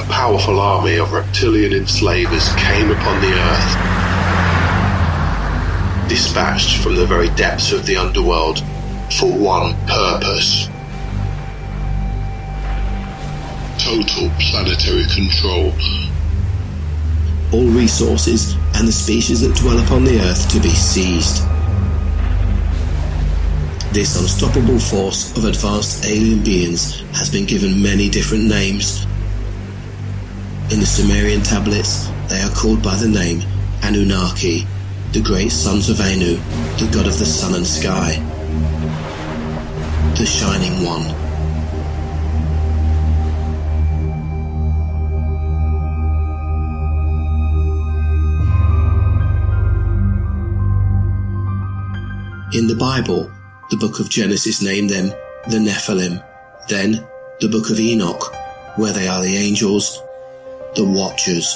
a powerful army of reptilian enslavers came upon the earth, dispatched from the very depths of the underworld for one purpose: total planetary control. All resources and the species that dwell upon the earth to be seized. This unstoppable force of advanced alien beings has been given many different names. In the Sumerian tablets, they are called by the name Anunnaki, the great sons of Anu, the god of the sun and sky, the Shining One. In the Bible, the book of Genesis named them the Nephilim, then the book of Enoch, where they are the angels, the Watchers.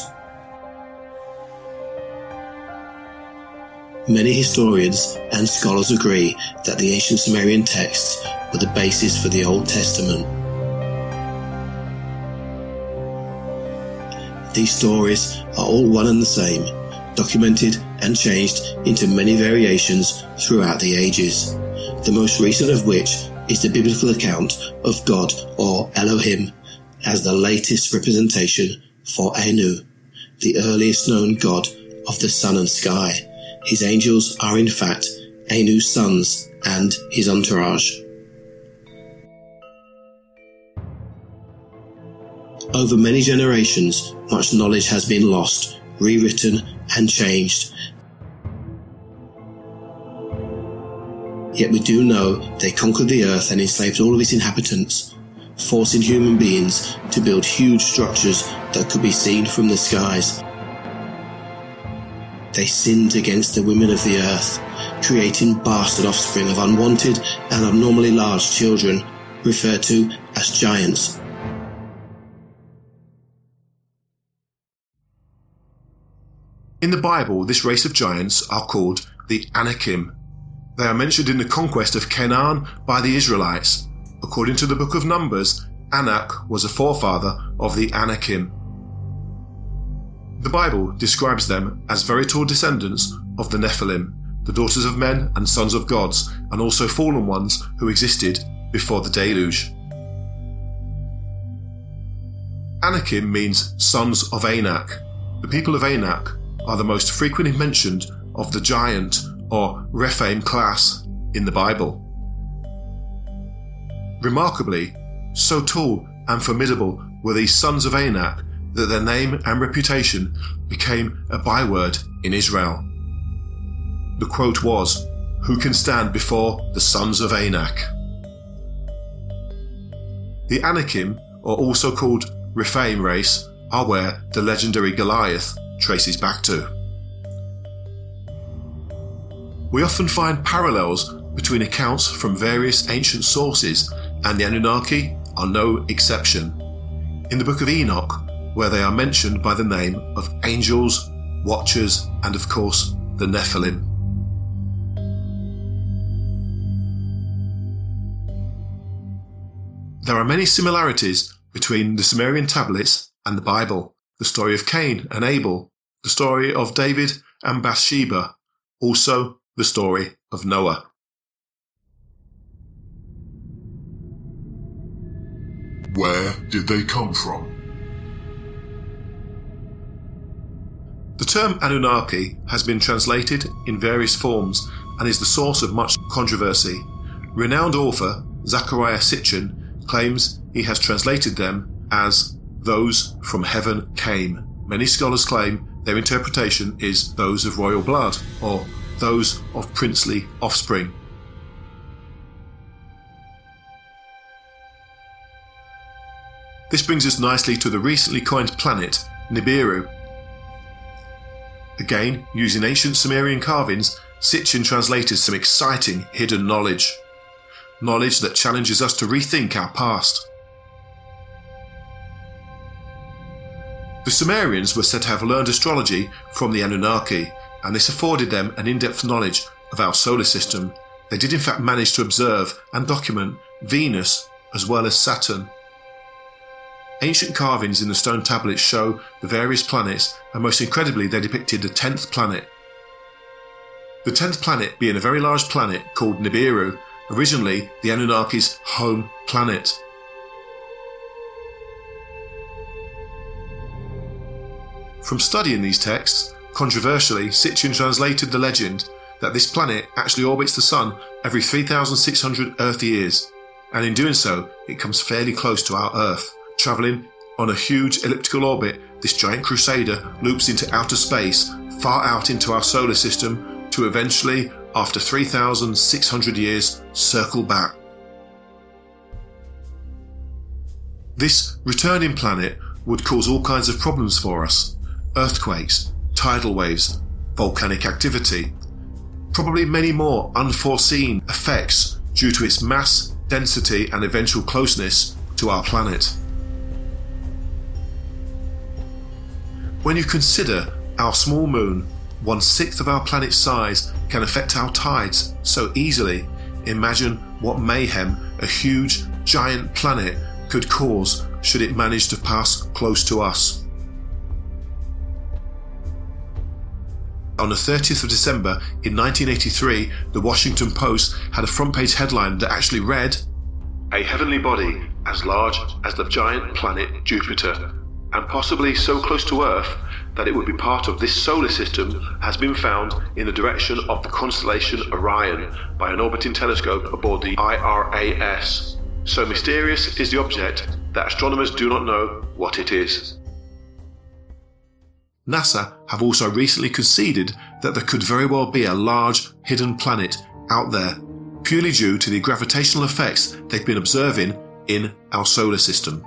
Many historians and scholars agree that the ancient Sumerian texts were the basis for the Old Testament. These stories are all one and the same, documented and changed into many variations throughout the ages, the most recent of which is the biblical account of God, or Elohim, as the latest representation for Anu, the earliest known god of the sun and sky. His angels are in fact Anu's sons and his entourage. Over many generations, much knowledge has been lost, rewritten and changed. Yet we do know they conquered the earth and enslaved all of its inhabitants, forcing human beings to build huge structures that could be seen from the skies. They sinned against the women of the earth, creating bastard offspring of unwanted and abnormally large children, referred to as giants. In the Bible, this race of giants are called the Anakim. They are mentioned in the conquest of Canaan by the Israelites. According to the book of Numbers, Anak was a forefather of the Anakim. The Bible describes them as very tall descendants of the Nephilim, the daughters of men and sons of gods, and also fallen ones who existed before the deluge. Anakim means sons of Anak. The people of Anak are the most frequently mentioned of the giant or Rephaim class in the Bible. Remarkably, so tall and formidable were these sons of Anak that their name and reputation became a byword in Israel. The quote was, "Who can stand before the sons of Anak?" The Anakim, or also called Rephaim race, are where the legendary Goliath traces back to. We often find parallels between accounts from various ancient sources, and the Anunnaki are no exception. In the book of Enoch, where they are mentioned by the name of angels, watchers, and of course the Nephilim. There are many similarities between the Sumerian tablets and the Bible. The story of Cain and Abel, the story of David and Bathsheba, also the story of Noah. Where did they come from? The term Anunnaki has been translated in various forms and is the source of much controversy. Renowned author Zecharia Sitchin claims he has translated them as "those from heaven came." Many scholars claim their interpretation is "those of royal blood" or "those of princely offspring." This brings us nicely to the recently coined planet Nibiru. Again, using ancient Sumerian carvings, Sitchin translated some exciting hidden knowledge. Knowledge that challenges us to rethink our past. The Sumerians were said to have learned astrology from the Anunnaki, and this afforded them an in-depth knowledge of our solar system. They did in fact manage to observe and document Venus as well as Saturn. Ancient carvings in the stone tablets show the various planets, and most incredibly they depicted the 10th planet. The 10th planet being a very large planet called Nibiru, originally the Anunnaki's home planet. From studying these texts, controversially, Sitchin translated the legend that this planet actually orbits the Sun every 3,600 Earth years, and in doing so, it comes fairly close to our Earth. Travelling on a huge elliptical orbit, this giant crusader loops into outer space, far out into our solar system, to eventually, after 3,600 years, circle back. This returning planet would cause all kinds of problems for us: earthquakes, tidal waves, volcanic activity, probably many more unforeseen effects due to its mass, density and eventual closeness to our planet. When you consider our small moon, 1/6 of our planet's size, can affect our tides so easily, imagine what mayhem a huge, giant planet could cause should it manage to pass close to us. On the 30th of December in 1983, the Washington Post had a front page headline that actually read, "A heavenly body as large as the giant planet Jupiter, and possibly so close to Earth that it would be part of this solar system, has been found in the direction of the constellation Orion by an orbiting telescope aboard the IRAS. So mysterious is the object that astronomers do not know what it is." NASA have also recently conceded that there could very well be a large hidden planet out there, purely due to the gravitational effects they've been observing in our solar system.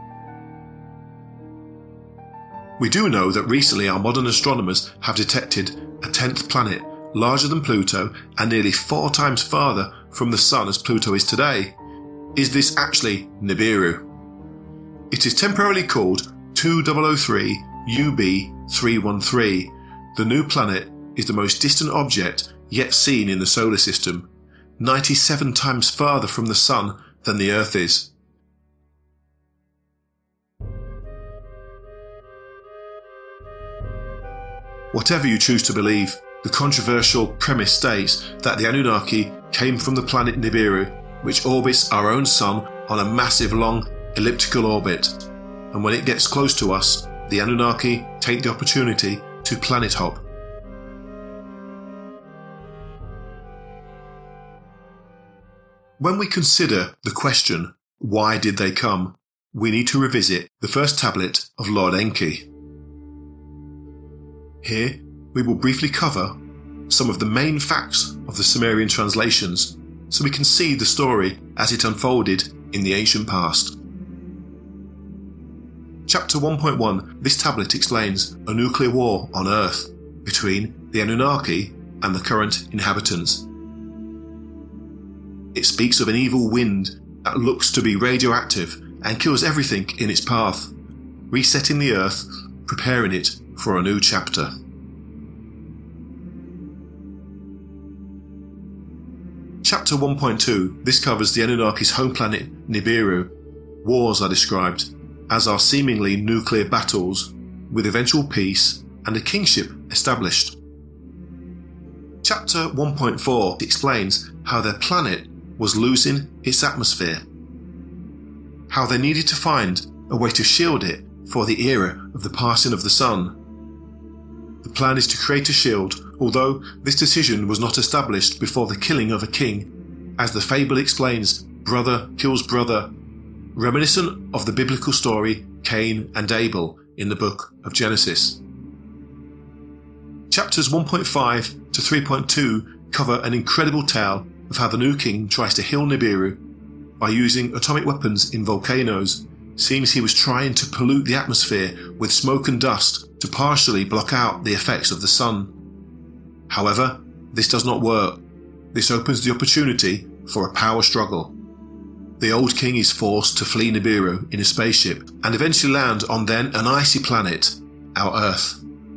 We do know that recently our modern astronomers have detected a 10th planet, larger than Pluto and nearly 4 times farther from the Sun as Pluto is today. Is this actually Nibiru? It is temporarily called 2003 UB313. The new planet is the most distant object yet seen in the solar system, 97 times farther from the Sun than the Earth is. Whatever you choose to believe, the controversial premise states that the Anunnaki came from the planet Nibiru, which orbits our own Sun on a massive long elliptical orbit, and when it gets close to us, the Anunnaki take the opportunity to planet hop. When we consider the question, why did they come, we need to revisit the first tablet of Lord Enki. Here, we will briefly cover some of the main facts of the Sumerian translations so we can see the story as it unfolded in the ancient past. Chapter 1.1, this tablet explains a nuclear war on Earth between the Anunnaki and the current inhabitants. It speaks of an evil wind that looks to be radioactive and kills everything in its path, resetting the Earth, preparing it for a new chapter. Chapter 1.2, this covers the Anunnaki's home planet Nibiru. Wars are described, as are seemingly nuclear battles, with eventual peace and a kingship established. Chapter 1.4 explains how their planet was losing its atmosphere, how they needed to find a way to shield it for the era of the passing of the Sun. The plan is to create a shield, although this decision was not established before the killing of a king. As the fable explains, brother kills brother, reminiscent of the biblical story Cain and Abel in the book of Genesis. Chapters 1.5 to 3.2 cover an incredible tale of how the new king tries to heal Nibiru by using atomic weapons in volcanoes. Seems he was trying to pollute the atmosphere with smoke and dust to partially block out the effects of the sun. However, this does not work. This opens the opportunity for a power struggle. The old king is forced to flee Nibiru in a spaceship and eventually land on then an icy planet, our Earth.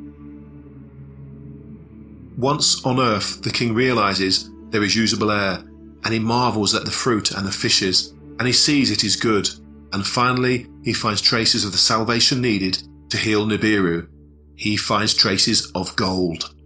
Once on Earth, the king realizes there is usable air, and he marvels at the fruit and the fishes, and he sees it is good, And finally, he finds traces of the salvation needed to heal Nibiru. He finds traces of gold.